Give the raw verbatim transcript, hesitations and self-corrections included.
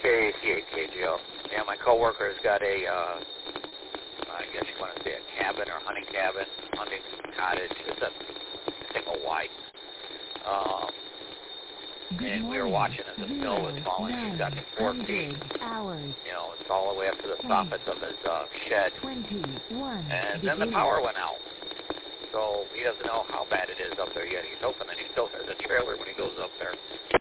K C eight K G O. Yeah, my coworker's got a, uh, I guess you want to say a cabin or hunting cabin, hunting cottage. It's a single wide. Um, and we were watching as the snow was falling. He's got the four feet. Hours. You know, it's all the way up to the soffits of his uh, shed. twenty-one. And then the power went out. So he doesn't know how bad it is up there yet. He's hoping that he still has a trailer when he goes up there.